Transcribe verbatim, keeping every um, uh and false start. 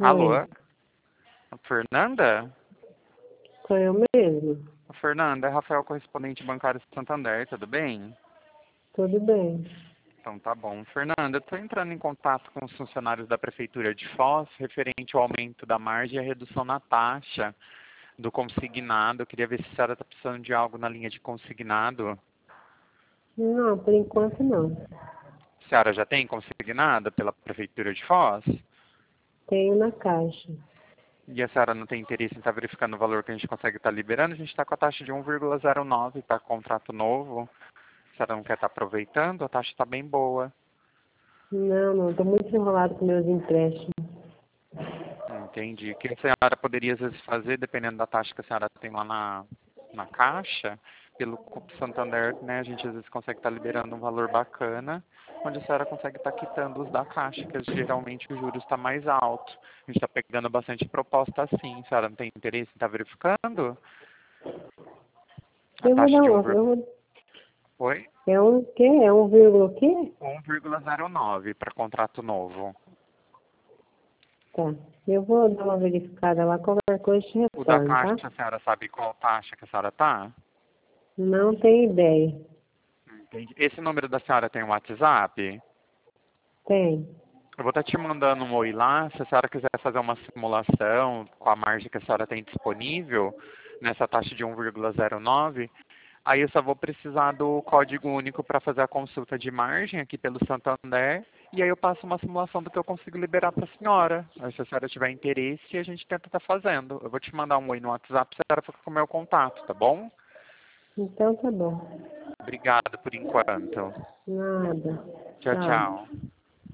Alô? Oi, Fernanda? sou eu mesmo. Fernanda, é Rafael, correspondente bancário Santander, tudo bem? Tudo bem. Então tá bom. Fernanda, eu estou entrando em contato com os funcionários da Prefeitura de Foz, referente ao aumento da margem e a redução na taxa do consignado. Eu queria ver se a senhora está precisando de algo na linha de consignado. Não, por enquanto não. A senhora já tem consignado pela Prefeitura de Foz? Tenho na caixa. E a senhora não tem interesse em estar verificando o valor que a gente consegue estar liberando? A gente está com a taxa de um vírgula zero nove para contrato novo. A senhora não quer estar aproveitando? A taxa está bem boa. Não, não, estou muito enrolado com meus empréstimos. Entendi. O que a senhora poderia às vezes fazer, dependendo da taxa que a senhora tem lá na, na caixa, pelo Santander, né, a gente às vezes consegue estar liberando um valor bacana, onde a senhora consegue estar quitando os da caixa, que geralmente o juros está mais alto. A gente está pegando bastante proposta assim. A senhora não tem interesse em estar verificando? A Eu vou taxa dar de um, uma. vir- Eu vou, Oi? é um quê? É um vírgula o quê? um vírgula zero nove para contrato novo. Tá. Eu vou dar uma verificada lá, qualquer coisa te O da retorno, caixa, tá? a senhora sabe qual taxa que a senhora está? Não tenho ideia. Entendi. Esse número da senhora tem um WhatsApp? Tem. Eu vou estar te mandando um oi lá. Se a senhora quiser fazer uma simulação com a margem que a senhora tem disponível, nessa taxa de um vírgula zero nove, aí eu só vou precisar do código único para fazer a consulta de margem aqui pelo Santander, e aí eu passo uma simulação do que eu consigo liberar para a senhora. Aí se a senhora tiver interesse, a gente tenta estar fazendo. Eu vou te mandar um oi no WhatsApp, se a senhora fica com o meu contato, tá bom? Então tá bom. Obrigado por enquanto. Nada. Tchau, Tchau. tchau.